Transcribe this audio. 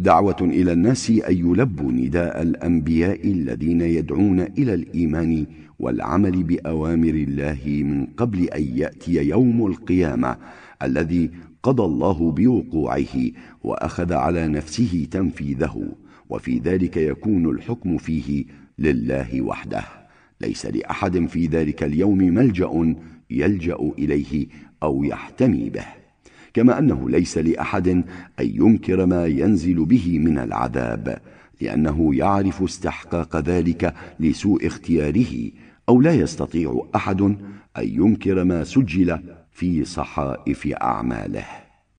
دعوة إلى الناس أن يلبوا نداء الأنبياء الذين يدعون إلى الإيمان والعمل بأوامر الله من قبل أن يأتي يوم القيامة الذي قضى الله بوقوعه وأخذ على نفسه تنفيذه، وفي ذلك يكون الحكم فيه لله وحده، ليس لأحد في ذلك اليوم ملجأ يلجأ إليه أو يحتمي به، كما أنه ليس لأحد أن ينكر ما ينزل به من العذاب، لأنه يعرف استحقاق ذلك لسوء اختياره، أو لا يستطيع أحد أن ينكر ما سجل في صحائف أعماله.